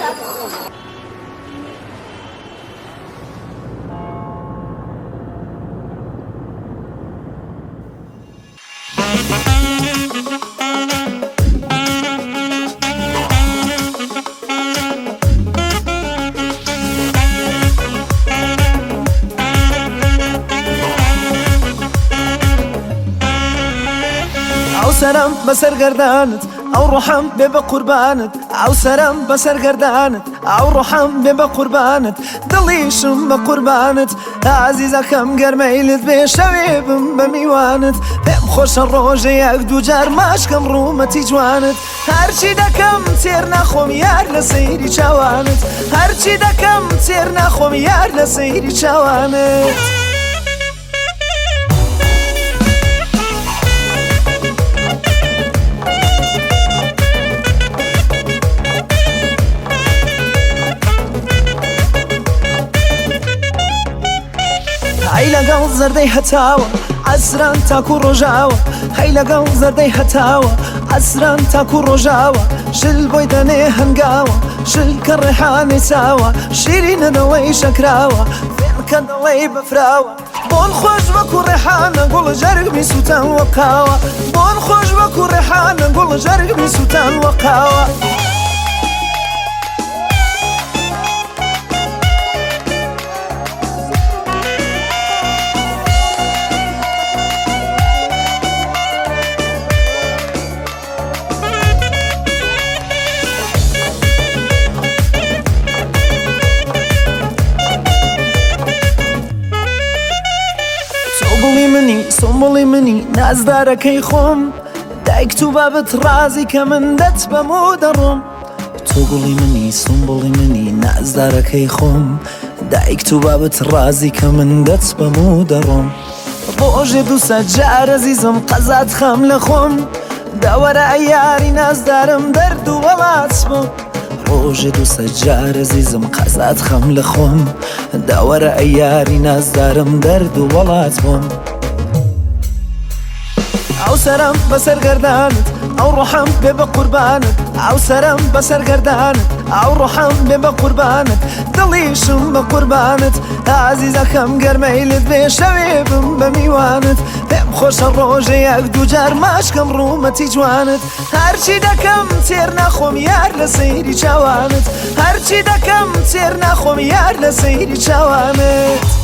او سرم بسر گردانت او روحم به قربانت او سرم بسر گردانت او روحم به قربانت دلیشم به قربانت عزیزکم گرمیلت به شویبم به میوانت بهم خوش روز یک دو جر مشکم رومتی جوانت هرچی دکم تیر نخوم یار لسیری چوانت هرچی دکم تیر نخوم یار لسیری چوانت هاي لقاو زردي هتاوى عسران تاكو رجاوى هاي لقاو زردي هتاوى عسران تاكو رجاوى شل بويداني هنقاوى شل كالريحاني ساوى شيرين دوي شكراوى فين كان دوي بفراوى بون خوش بكو ريحانة قول جرق بسوتان وقاوى بون خوش بكو ريحانة قول جرق بسوتان وقاوى سنبولی منی نازدارکی خوم دایک تو بابت رازی که من دت بمودرم تو گلی منی سنبولی منی نازدارکی خوم دایک تو بابت رازی که من دت بمودرم روز دو سجار عزیزم قزات خم لخوم دور ایاری نازدارم درد و ولات بم روز دو سجار عزیزم قزات خم لخوم دور ایاری نازدارم درد و ولات بم او سرم بسر گردانت او روحم به قربانت او سرم بسر گردانت او روحم به قربانت دلیشم به قربانت عزیزکم گرمیلت به شویبم به میوانت بهم خوش روز یک دو جر مشکم رومتی جوانت هرچی دکم تیر نخوم یار لسیری چوانت هرچی دکم تیر نخوم یار لسیری چوانت